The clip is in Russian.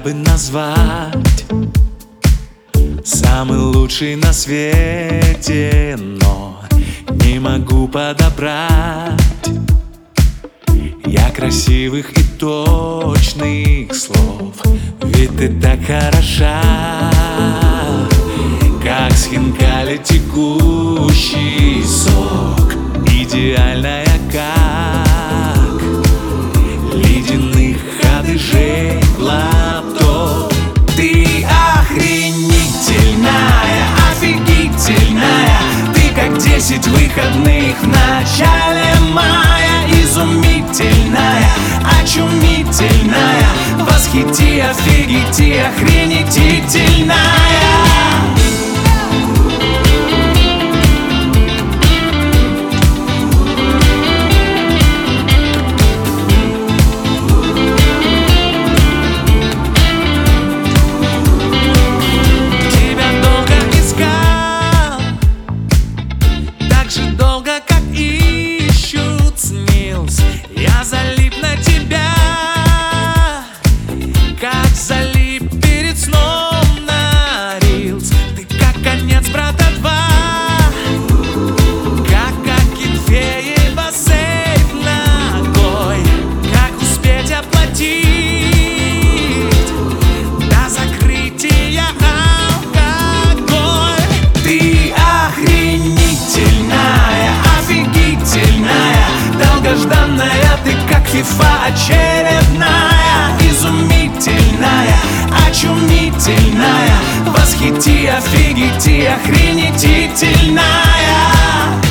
бы назвать самый лучший на свете, но не могу подобрать я красивых и точных слов. Ведь ты так хороша, как с хинкали текущий сок, идеальная, как ледяных одыжей глоток. Ты охренительная, офигительная, ты как 10 выходных в начале мая. Изумительная, очумительная, восхити, офигити, охренительная. Долго, как ищут снилс, я залип на тебя, как залип перед сном на рилс. Ты как конец брата 2, как Акинфеева сейф ногой. Как успеть оплатить до закрытия алкоголь? Ты охренительная, офигительная, долгожданная, ты как фифа очередная. Изумительная, очумительная, восхити, офигити, охренительная.